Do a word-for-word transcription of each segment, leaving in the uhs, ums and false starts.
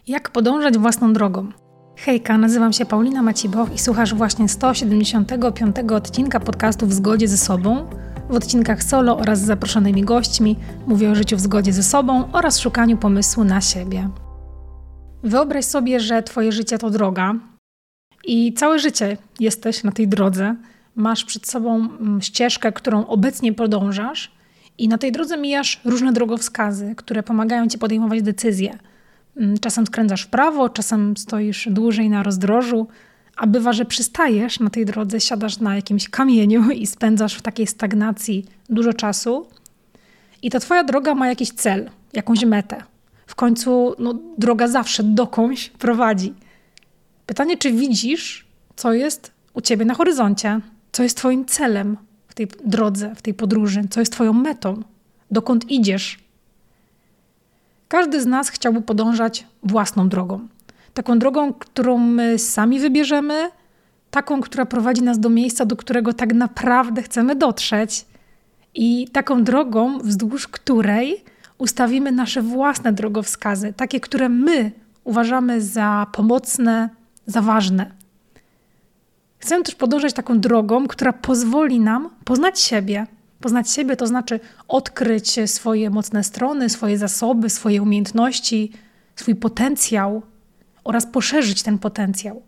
Jak podążać własną drogą? Hejka, nazywam się Paulina Maciboch i słuchasz właśnie sto siedemdziesiątego piątego odcinka podcastu W zgodzie ze sobą. W odcinkach solo oraz z zaproszonymi gośćmi mówię o życiu w zgodzie ze sobą oraz szukaniu pomysłu na siebie. Wyobraź sobie, że twoje życie to droga i całe życie jesteś na tej drodze. Masz przed sobą ścieżkę, którą obecnie podążasz i na tej drodze mijasz różne drogowskazy, które pomagają ci podejmować decyzje. Czasem skręcasz w prawo, czasem stoisz dłużej na rozdrożu, a bywa, że przystajesz na tej drodze, siadasz na jakimś kamieniu i spędzasz w takiej stagnacji dużo czasu. I ta twoja droga ma jakiś cel, jakąś metę. W końcu no, droga zawsze dokądś prowadzi. Pytanie, czy widzisz, co jest u ciebie na horyzoncie? Co jest twoim celem w tej drodze, w tej podróży? Co jest twoją metą? Dokąd idziesz? Każdy z nas chciałby podążać własną drogą. Taką drogą, którą my sami wybierzemy, taką, która prowadzi nas do miejsca, do którego tak naprawdę chcemy dotrzeć i taką drogą, wzdłuż której ustawimy nasze własne drogowskazy, takie, które my uważamy za pomocne, za ważne. Chcemy też podążać taką drogą, która pozwoli nam poznać siebie. Poznać siebie to znaczy odkryć swoje mocne strony, swoje zasoby, swoje umiejętności, swój potencjał oraz poszerzyć ten potencjał.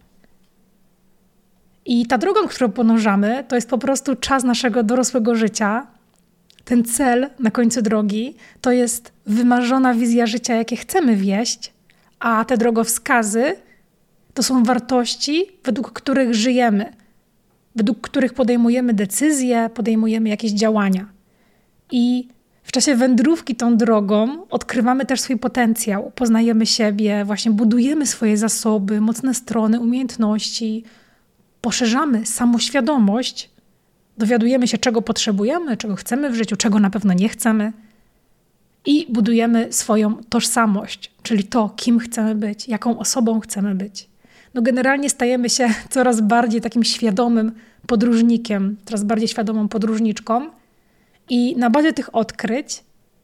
I ta droga, którą podążamy, to jest po prostu czas naszego dorosłego życia. Ten cel na końcu drogi to jest wymarzona wizja życia, jakie chcemy wieść, a te drogowskazy to są wartości, według których żyjemy, według których podejmujemy decyzje, podejmujemy jakieś działania. I w czasie wędrówki tą drogą odkrywamy też swój potencjał, poznajemy siebie, właśnie budujemy swoje zasoby, mocne strony, umiejętności, poszerzamy samoświadomość, dowiadujemy się, czego potrzebujemy, czego chcemy w życiu, czego na pewno nie chcemy i budujemy swoją tożsamość, czyli to, kim chcemy być, jaką osobą chcemy być. No generalnie stajemy się coraz bardziej takim świadomym podróżnikiem, coraz bardziej świadomą podróżniczką i na bazie tych odkryć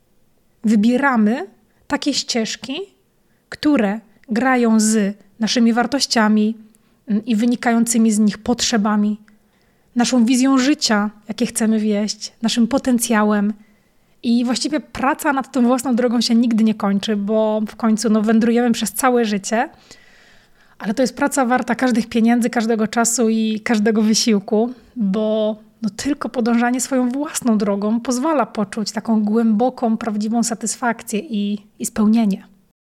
wybieramy takie ścieżki, które grają z naszymi wartościami i wynikającymi z nich potrzebami, naszą wizją życia, jakie chcemy wieść, naszym potencjałem. I właściwie praca nad tą własną drogą się nigdy nie kończy, bo w końcu no, wędrujemy przez całe życie, ale to jest praca warta każdych pieniędzy, każdego czasu i każdego wysiłku, bo no, tylko podążanie swoją własną drogą pozwala poczuć taką głęboką, prawdziwą satysfakcję i, i spełnienie.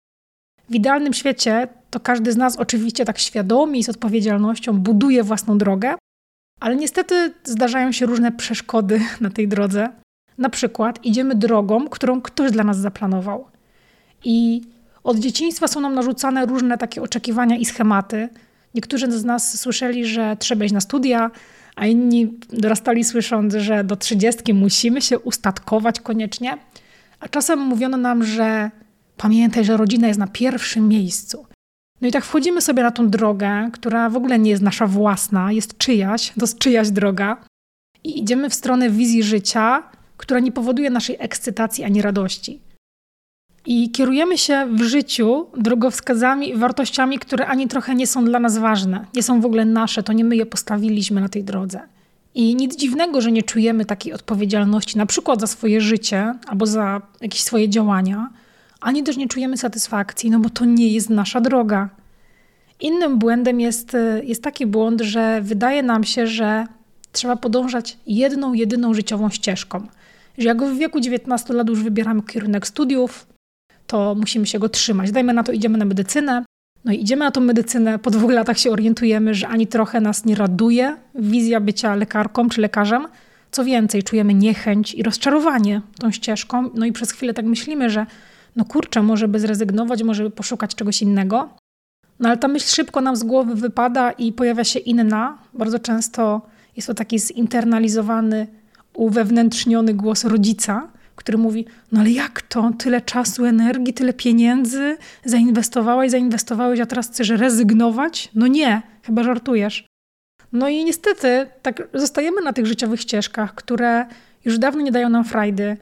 W idealnym świecie to każdy z nas oczywiście tak świadomie i z odpowiedzialnością buduje własną drogę, ale niestety zdarzają się różne przeszkody na tej drodze. Na przykład idziemy drogą, którą ktoś dla nas zaplanował. I od dzieciństwa są nam narzucane różne takie oczekiwania i schematy. Niektórzy z nas słyszeli, że trzeba iść na studia, a inni dorastali słysząc, że do trzydziestki musimy się ustatkować koniecznie. A czasem mówiono nam, że pamiętaj, że rodzina jest na pierwszym miejscu. No i tak wchodzimy sobie na tą drogę, która w ogóle nie jest nasza własna, jest czyjaś, to jest czyjaś droga. I idziemy w stronę wizji życia, która nie powoduje naszej ekscytacji ani radości. I kierujemy się w życiu drogowskazami i wartościami, które ani trochę nie są dla nas ważne. Nie są w ogóle nasze, to nie my je postawiliśmy na tej drodze. I nic dziwnego, że nie czujemy takiej odpowiedzialności, na przykład za swoje życie albo za jakieś swoje działania, ani też nie czujemy satysfakcji, no bo to nie jest nasza droga. Innym błędem jest, jest taki błąd, że wydaje nam się, że trzeba podążać jedną, jedyną życiową ścieżką. Że jak w wieku dziewiętnastu lat już wybieramy kierunek studiów, to musimy się go trzymać. Dajmy na to, idziemy na medycynę. No i idziemy na tą medycynę, po dwóch latach się orientujemy, że ani trochę nas nie raduje wizja bycia lekarką czy lekarzem. Co więcej, czujemy niechęć i rozczarowanie tą ścieżką. No i przez chwilę tak myślimy, że no kurczę, może by zrezygnować, może by poszukać czegoś innego. No ale ta myśl szybko nam z głowy wypada i pojawia się inna. Bardzo często jest to taki zinternalizowany, uwewnętrzniony głos rodzica, który mówi, no ale jak to? Tyle czasu, energii, tyle pieniędzy zainwestowałaś, zainwestowałeś, a teraz chcesz rezygnować? No nie, chyba żartujesz. No i niestety tak zostajemy na tych życiowych ścieżkach, które już dawno nie dają nam frajdy,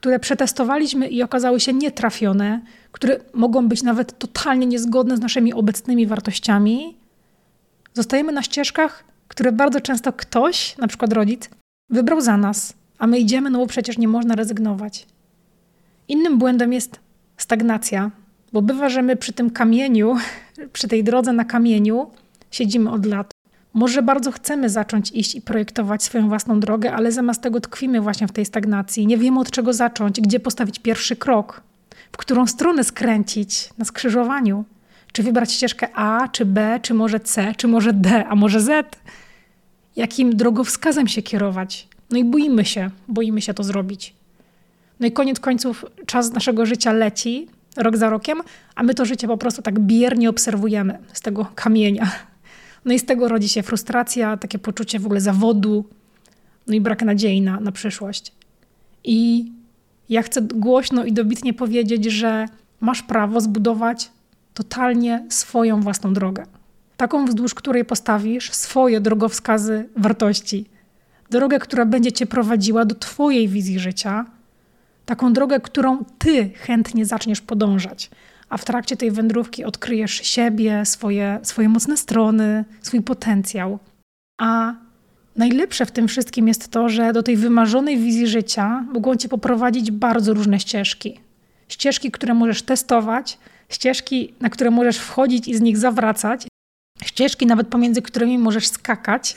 które przetestowaliśmy i okazały się nietrafione, które mogą być nawet totalnie niezgodne z naszymi obecnymi wartościami, zostajemy na ścieżkach, które bardzo często ktoś, na przykład rodzic, wybrał za nas, a my idziemy, no bo przecież nie można rezygnować. Innym błędem jest stagnacja, bo bywa, że my przy tym kamieniu, przy tej drodze na kamieniu siedzimy od lat. Może bardzo chcemy zacząć iść i projektować swoją własną drogę, ale zamiast tego tkwimy właśnie w tej stagnacji. Nie wiemy, od czego zacząć, gdzie postawić pierwszy krok, w którą stronę skręcić na skrzyżowaniu. Czy wybrać ścieżkę A, czy B, czy może C, czy może D, a może Z? Jakim drogowskazem się kierować? No i boimy się, boimy się to zrobić. No i koniec końców czas naszego życia leci, rok za rokiem, a my to życie po prostu tak biernie obserwujemy z tego kamienia. No i z tego rodzi się frustracja, takie poczucie w ogóle zawodu, no i brak nadziei na, na przyszłość. I ja chcę głośno i dobitnie powiedzieć, że masz prawo zbudować totalnie swoją własną drogę. Taką, wzdłuż której postawisz swoje drogowskazy wartości. Drogę, która będzie cię prowadziła do twojej wizji życia. Taką drogę, którą ty chętnie zaczniesz podążać. A w trakcie tej wędrówki odkryjesz siebie, swoje, swoje mocne strony, swój potencjał. A najlepsze w tym wszystkim jest to, że do tej wymarzonej wizji życia mogą cię poprowadzić bardzo różne ścieżki. Ścieżki, które możesz testować, ścieżki, na które możesz wchodzić i z nich zawracać, ścieżki nawet pomiędzy którymi możesz skakać,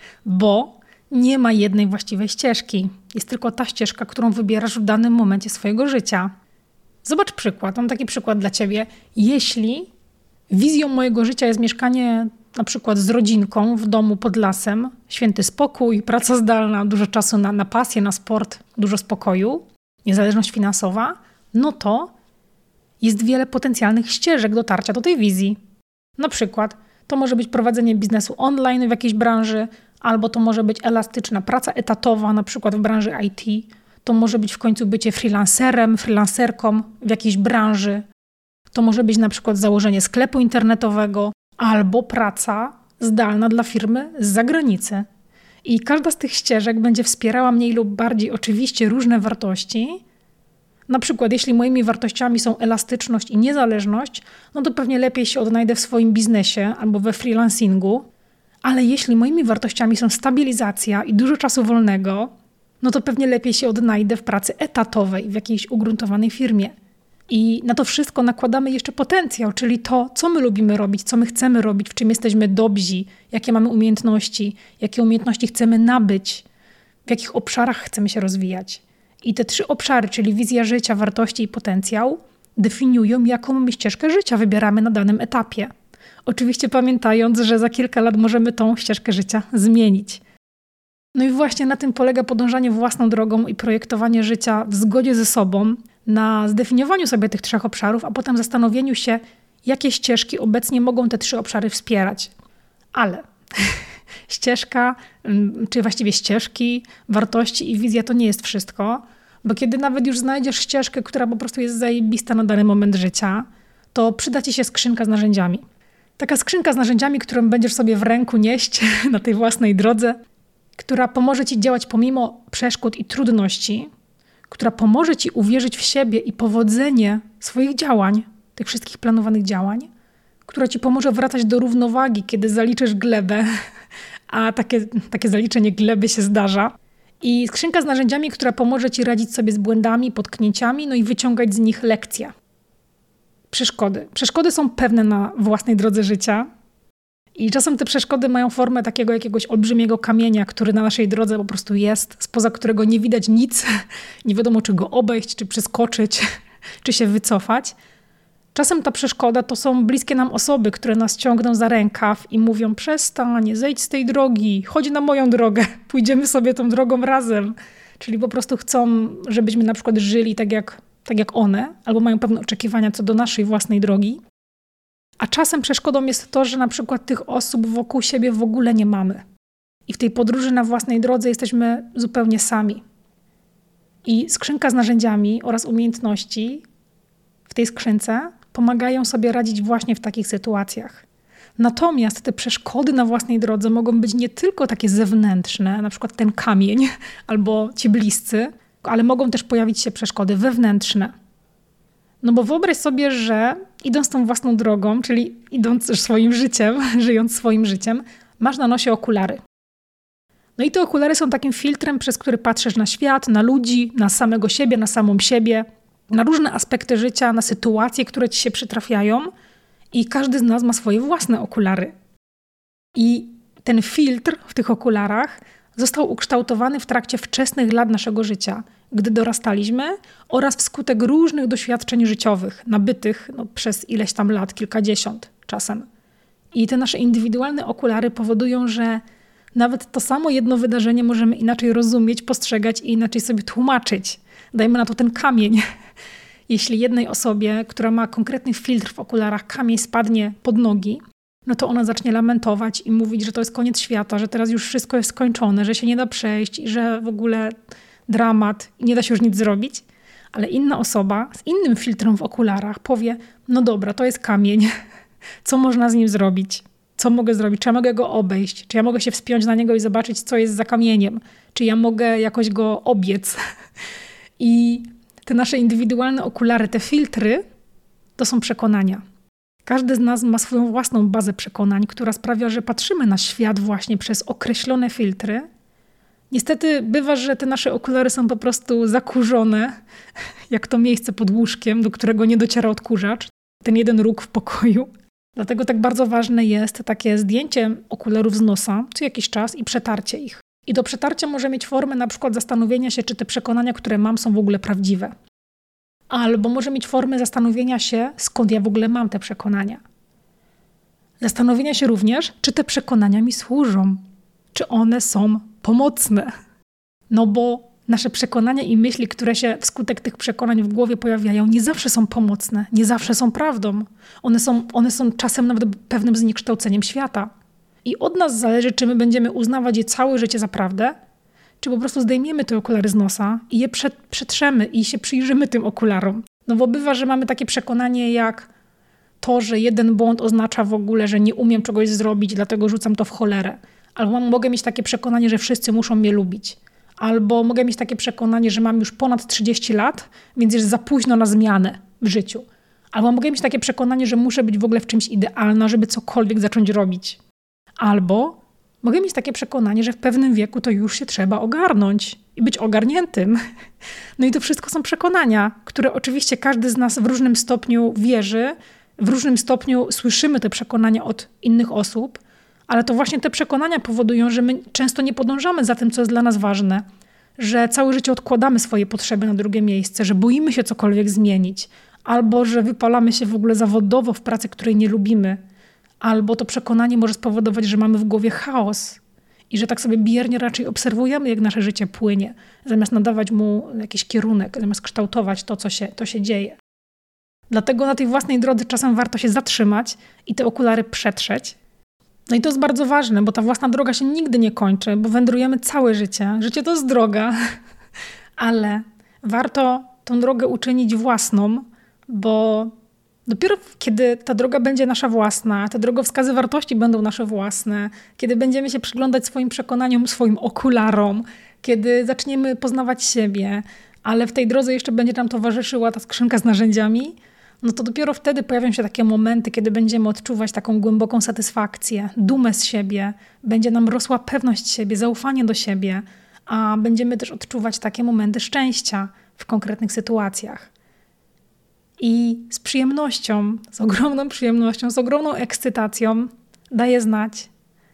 bo nie ma jednej właściwej ścieżki. Jest tylko ta ścieżka, którą wybierasz w danym momencie swojego życia. Zobacz przykład, mam taki przykład dla ciebie. Jeśli wizją mojego życia jest mieszkanie na przykład z rodzinką w domu pod lasem, święty spokój, praca zdalna, dużo czasu na, na pasję, na sport, dużo spokoju, niezależność finansowa, no to jest wiele potencjalnych ścieżek dotarcia do tej wizji. Na przykład to może być prowadzenie biznesu online w jakiejś branży, albo to może być elastyczna praca etatowa, na przykład w branży I T. To może być w końcu bycie freelancerem, freelancerką w jakiejś branży. To może być na przykład założenie sklepu internetowego albo praca zdalna dla firmy z zagranicy. I każda z tych ścieżek będzie wspierała mniej lub bardziej oczywiście różne wartości. Na przykład jeśli moimi wartościami są elastyczność i niezależność, no to pewnie lepiej się odnajdę w swoim biznesie albo we freelancingu. Ale jeśli moimi wartościami są stabilizacja i dużo czasu wolnego, no to pewnie lepiej się odnajdę w pracy etatowej w jakiejś ugruntowanej firmie. I na to wszystko nakładamy jeszcze potencjał, czyli to, co my lubimy robić, co my chcemy robić, w czym jesteśmy dobrzy, jakie mamy umiejętności, jakie umiejętności chcemy nabyć, w jakich obszarach chcemy się rozwijać. I te trzy obszary, czyli wizja życia, wartości i potencjał, definiują, jaką my ścieżkę życia wybieramy na danym etapie. Oczywiście pamiętając, że za kilka lat możemy tą ścieżkę życia zmienić. No i właśnie na tym polega podążanie własną drogą i projektowanie życia w zgodzie ze sobą, na zdefiniowaniu sobie tych trzech obszarów, a potem zastanowieniu się, jakie ścieżki obecnie mogą te trzy obszary wspierać. Ale ścieżka, czy właściwie ścieżki, wartości i wizja to nie jest wszystko, bo kiedy nawet już znajdziesz ścieżkę, która po prostu jest zajebista na dany moment życia, to przyda ci się skrzynka z narzędziami. Taka skrzynka z narzędziami, którą będziesz sobie w ręku nieść na tej własnej drodze, która pomoże ci działać pomimo przeszkód i trudności, która pomoże ci uwierzyć w siebie i powodzenie swoich działań, tych wszystkich planowanych działań, która ci pomoże wracać do równowagi, kiedy zaliczysz glebę, a takie, takie zaliczenie gleby się zdarza. I skrzynka z narzędziami, która pomoże ci radzić sobie z błędami, potknięciami, no i wyciągać z nich lekcje. Przeszkody. Przeszkody są pewne na własnej drodze życia i czasem te przeszkody mają formę takiego jakiegoś olbrzymiego kamienia, który na naszej drodze po prostu jest, spoza którego nie widać nic, nie wiadomo czy go obejść, czy przeskoczyć, czy się wycofać. Czasem ta przeszkoda to są bliskie nam osoby, które nas ciągną za rękaw i mówią: przestań, zejdź z tej drogi, chodź na moją drogę, pójdziemy sobie tą drogą razem. Czyli po prostu chcą, żebyśmy na przykład żyli tak jak, tak jak one, albo mają pewne oczekiwania co do naszej własnej drogi. A czasem przeszkodą jest to, że na przykład tych osób wokół siebie w ogóle nie mamy. I w tej podróży na własnej drodze jesteśmy zupełnie sami. I skrzynka z narzędziami oraz umiejętności w tej skrzynce pomagają sobie radzić właśnie w takich sytuacjach. Natomiast te przeszkody na własnej drodze mogą być nie tylko takie zewnętrzne, na przykład ten kamień albo ci bliscy, ale mogą też pojawić się przeszkody wewnętrzne. No bo wyobraź sobie, że idąc tą własną drogą, czyli idąc swoim życiem, żyjąc swoim życiem, masz na nosie okulary. No i te okulary są takim filtrem, przez który patrzysz na świat, na ludzi, na samego siebie, na samą siebie, na różne aspekty życia, na sytuacje, które ci się przytrafiają i każdy z nas ma swoje własne okulary. I ten filtr w tych okularach został ukształtowany w trakcie wczesnych lat naszego życia, gdy dorastaliśmy oraz wskutek różnych doświadczeń życiowych, nabytych no, przez ileś tam lat, kilkadziesiąt czasem. I te nasze indywidualne okulary powodują, że nawet to samo jedno wydarzenie możemy inaczej rozumieć, postrzegać i inaczej sobie tłumaczyć. Dajmy na to ten kamień. Jeśli jednej osobie, która ma konkretny filtr w okularach, kamień spadnie pod nogi, no to ona zacznie lamentować i mówić, że to jest koniec świata, że teraz już wszystko jest skończone, że się nie da przejść i że w ogóle dramat i nie da się już nic zrobić. Ale inna osoba z innym filtrem w okularach powie, no dobra, to jest kamień. Co można z nim zrobić? Co mogę zrobić? Czy ja mogę go obejść? Czy ja mogę się wspiąć na niego i zobaczyć, co jest za kamieniem? Czy ja mogę jakoś go obiec? I te nasze indywidualne okulary, te filtry, to są przekonania. Każdy z nas ma swoją własną bazę przekonań, która sprawia, że patrzymy na świat właśnie przez określone filtry. Niestety bywa, że te nasze okulary są po prostu zakurzone, jak to miejsce pod łóżkiem, do którego nie dociera odkurzacz, ten jeden róg w pokoju. Dlatego tak bardzo ważne jest takie zdjęcie okularów z nosa co jakiś czas i przetarcie ich. I to przetarcie może mieć formę na przykład zastanowienia się, czy te przekonania, które mam, są w ogóle prawdziwe. Albo może mieć formę zastanowienia się, skąd ja w ogóle mam te przekonania. Zastanowienia się również, czy te przekonania mi służą. Czy one są pomocne. No bo nasze przekonania i myśli, które się wskutek tych przekonań w głowie pojawiają, nie zawsze są pomocne, nie zawsze są prawdą. One są, one są czasem nawet pewnym zniekształceniem świata. I od nas zależy, czy my będziemy uznawać je całe życie za prawdę, czy po prostu zdejmiemy te okulary z nosa i je przetrzemy i się przyjrzymy tym okularom. No bo bywa, że mamy takie przekonanie jak to, że jeden błąd oznacza w ogóle, że nie umiem czegoś zrobić, dlatego rzucam to w cholerę. Albo mogę mieć takie przekonanie, że wszyscy muszą mnie lubić. Albo mogę mieć takie przekonanie, że mam już ponad trzydzieści lat, więc jest za późno na zmianę w życiu. Albo mogę mieć takie przekonanie, że muszę być w ogóle w czymś idealna, żeby cokolwiek zacząć robić. Albo mogę mieć takie przekonanie, że w pewnym wieku to już się trzeba ogarnąć i być ogarniętym. No i to wszystko są przekonania, które oczywiście każdy z nas w różnym stopniu wierzy, w różnym stopniu słyszymy te przekonania od innych osób, ale to właśnie te przekonania powodują, że my często nie podążamy za tym, co jest dla nas ważne, że całe życie odkładamy swoje potrzeby na drugie miejsce, że boimy się cokolwiek zmienić, albo że wypalamy się w ogóle zawodowo w pracy, której nie lubimy, albo to przekonanie może spowodować, że mamy w głowie chaos i że tak sobie biernie raczej obserwujemy, jak nasze życie płynie, zamiast nadawać mu jakiś kierunek, zamiast kształtować to, co się, to się dzieje. Dlatego na tej własnej drodze czasem warto się zatrzymać i te okulary przetrzeć. No i to jest bardzo ważne, bo ta własna droga się nigdy nie kończy, bo wędrujemy całe życie. Życie to jest droga, ale warto tą drogę uczynić własną, bo dopiero kiedy ta droga będzie nasza własna, te drogowskazy wartości będą nasze własne, kiedy będziemy się przyglądać swoim przekonaniom, swoim okularom, kiedy zaczniemy poznawać siebie, ale w tej drodze jeszcze będzie nam towarzyszyła ta skrzynka z narzędziami, no to dopiero wtedy pojawią się takie momenty, kiedy będziemy odczuwać taką głęboką satysfakcję, dumę z siebie, będzie nam rosła pewność siebie, zaufanie do siebie, a będziemy też odczuwać takie momenty szczęścia w konkretnych sytuacjach. I z przyjemnością, z ogromną przyjemnością, z ogromną ekscytacją daję znać,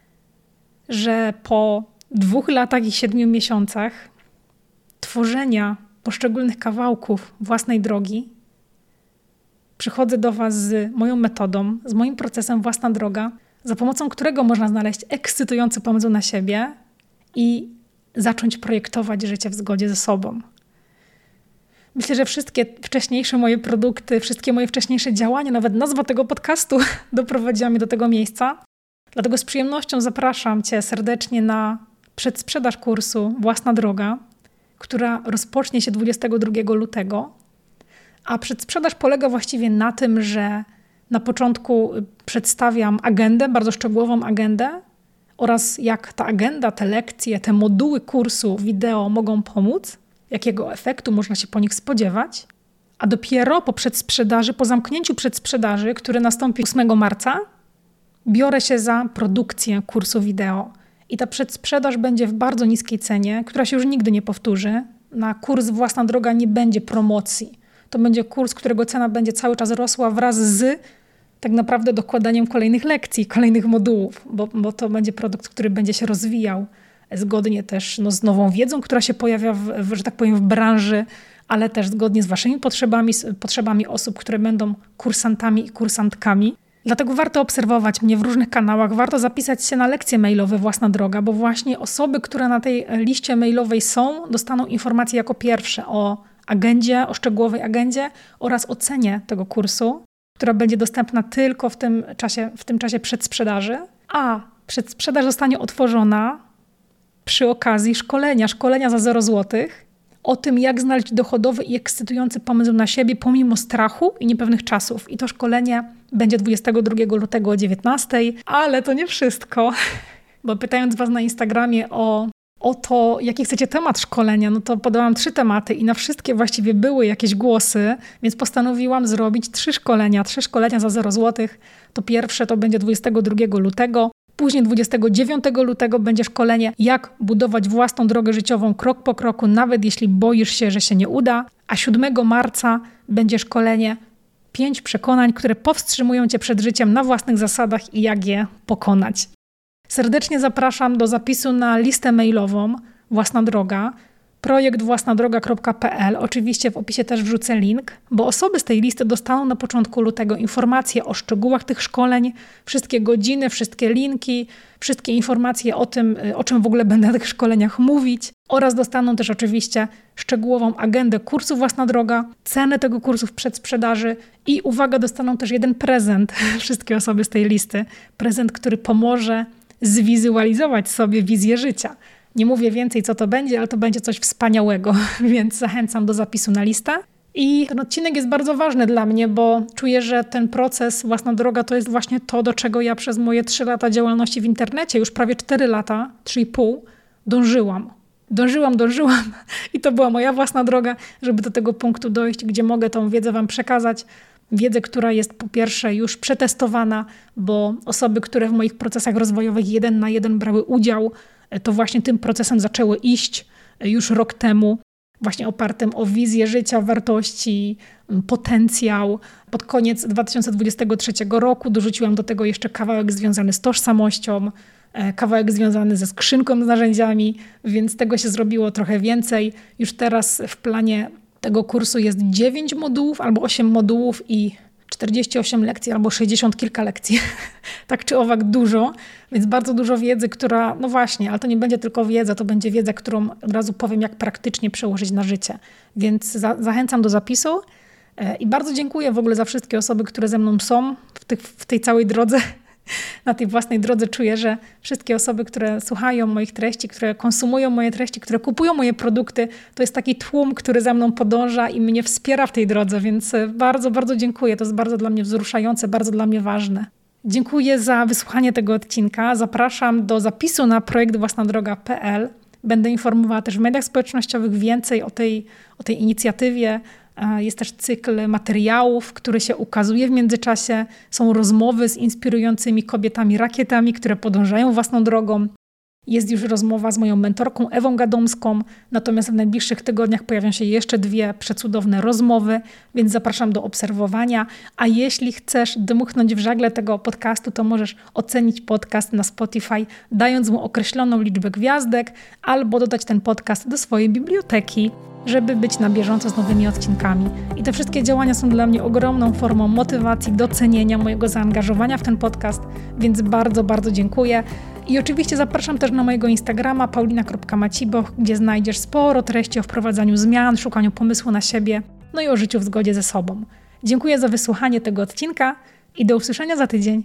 że po dwóch latach i siedmiu miesiącach tworzenia poszczególnych kawałków własnej drogi przychodzę do Was z moją metodą, z moim procesem Własna Droga, za pomocą którego można znaleźć ekscytujący pomysł na siebie i zacząć projektować życie w zgodzie ze sobą. Myślę, że wszystkie wcześniejsze moje produkty, wszystkie moje wcześniejsze działania, nawet nazwa tego podcastu doprowadziła mnie do tego miejsca. Dlatego z przyjemnością zapraszam Cię serdecznie na przedsprzedaż kursu Własna Droga, która rozpocznie się dwudziestego drugiego lutego. A przedsprzedaż polega właściwie na tym, że na początku przedstawiam agendę, bardzo szczegółową agendę oraz jak ta agenda, te lekcje, te moduły kursu wideo mogą pomóc. jakiego efektu można się po nich spodziewać, a dopiero po przedsprzedaży, po zamknięciu przedsprzedaży, który nastąpi ósmego marca, biorę się za produkcję kursu wideo. I ta przedsprzedaż będzie w bardzo niskiej cenie, która się już nigdy nie powtórzy. Na kurs Własna Droga nie będzie promocji. To będzie kurs, którego cena będzie cały czas rosła wraz z tak naprawdę dokładaniem kolejnych lekcji, kolejnych modułów, bo, bo to będzie produkt, który będzie się rozwijał zgodnie też no, z nową wiedzą, która się pojawia, w, w, że tak powiem, w branży, ale też zgodnie z waszymi potrzebami, z potrzebami osób, które będą kursantami i kursantkami. Dlatego warto obserwować mnie w różnych kanałach, warto zapisać się na lekcje mailowe Własna Droga, bo właśnie osoby, które na tej liście mailowej są, dostaną informacje jako pierwsze o agendzie, o szczegółowej agendzie oraz o cenie tego kursu, która będzie dostępna tylko w tym czasie, w tym czasie przedsprzedaży, a przedsprzedaż zostanie otworzona przy okazji szkolenia, szkolenia za zero złotych o tym, jak znaleźć dochodowy i ekscytujący pomysł na siebie pomimo strachu i niepewnych czasów. I to szkolenie będzie dwudziestego drugiego lutego o dziewiętnastej, ale to nie wszystko, bo pytając was na Instagramie o, o to, jaki chcecie temat szkolenia, no to podałam trzy tematy i na wszystkie właściwie były jakieś głosy, więc postanowiłam zrobić trzy szkolenia, trzy szkolenia za zero złotych. To pierwsze to będzie dwudziestego drugiego lutego, później dwudziestego dziewiątego lutego będzie szkolenie, jak budować własną drogę życiową krok po kroku, nawet jeśli boisz się, że się nie uda. A siódmego marca będzie szkolenie pięć przekonań, które powstrzymują cię przed życiem na własnych zasadach i jak je pokonać. Serdecznie zapraszam do zapisu na listę mailową Własna Droga, projekt własna droga kropka p l. Oczywiście w opisie też wrzucę link, bo osoby z tej listy dostaną na początku lutego informacje o szczegółach tych szkoleń, wszystkie godziny, wszystkie linki, wszystkie informacje o tym, o czym w ogóle będę na tych szkoleniach mówić oraz dostaną też oczywiście szczegółową agendę kursu Własna Droga, cenę tego kursu w przedsprzedaży i uwaga, dostaną też jeden prezent, wszystkie osoby z tej listy, prezent, który pomoże zwizualizować sobie wizję życia. Nie mówię więcej, co to będzie, ale to będzie coś wspaniałego, więc zachęcam do zapisu na listę. I ten odcinek jest bardzo ważny dla mnie, bo czuję, że ten proces Własna Droga to jest właśnie to, do czego ja przez moje trzy lata działalności w internecie, już prawie cztery lata, trzy i pół, dążyłam. Dążyłam, dążyłam i to była moja własna droga, żeby do tego punktu dojść, gdzie mogę tą wiedzę wam przekazać. Wiedzę, która jest po pierwsze już przetestowana, bo osoby, które w moich procesach rozwojowych jeden na jeden brały udział, to właśnie tym procesem zaczęły iść już rok temu, właśnie opartym o wizję życia, wartości, potencjał. Pod koniec dwa tysiące dwudziestego trzeciego roku dorzuciłam do tego jeszcze kawałek związany z tożsamością, kawałek związany ze skrzynką z narzędziami, więc tego się zrobiło trochę więcej. Już teraz w planie tego kursu jest dziewięć modułów albo osiem modułów i czterdzieści osiem lekcji albo sześćdziesiąt kilka lekcji. Tak czy owak dużo, więc bardzo dużo wiedzy, która, no właśnie, ale to nie będzie tylko wiedza, to będzie wiedza, którą od razu powiem, jak praktycznie przełożyć na życie. Więc za, zachęcam do zapisu i bardzo dziękuję w ogóle za wszystkie osoby, które ze mną są w, tych, w tej całej drodze. Na tej własnej drodze czuję, że wszystkie osoby, które słuchają moich treści, które konsumują moje treści, które kupują moje produkty, to jest taki tłum, który za mną podąża i mnie wspiera w tej drodze, więc bardzo, bardzo dziękuję. To jest bardzo dla mnie wzruszające, bardzo dla mnie ważne. Dziękuję za wysłuchanie tego odcinka. Zapraszam do zapisu na projekt własna droga kropka p l. Będę informowała też w mediach społecznościowych więcej o tej, o tej inicjatywie. Jest też cykl materiałów, który się ukazuje w międzyczasie. Są rozmowy z inspirującymi kobietami rakietami, które podążają własną drogą. Jest już rozmowa z moją mentorką Ewą Gadomską, natomiast w najbliższych tygodniach pojawią się jeszcze dwie przecudowne rozmowy, więc zapraszam do obserwowania. A jeśli chcesz dmuchnąć w żagle tego podcastu, to możesz ocenić podcast na Spotify, dając mu określoną liczbę gwiazdek, albo dodać ten podcast do swojej biblioteki, żeby być na bieżąco z nowymi odcinkami. I te wszystkie działania są dla mnie ogromną formą motywacji, docenienia mojego zaangażowania w ten podcast, więc bardzo, bardzo dziękuję. I oczywiście zapraszam też na mojego Instagrama paulina kropka maciboch, gdzie znajdziesz sporo treści o wprowadzaniu zmian, szukaniu pomysłu na siebie, no i o życiu w zgodzie ze sobą. Dziękuję za wysłuchanie tego odcinka i do usłyszenia za tydzień.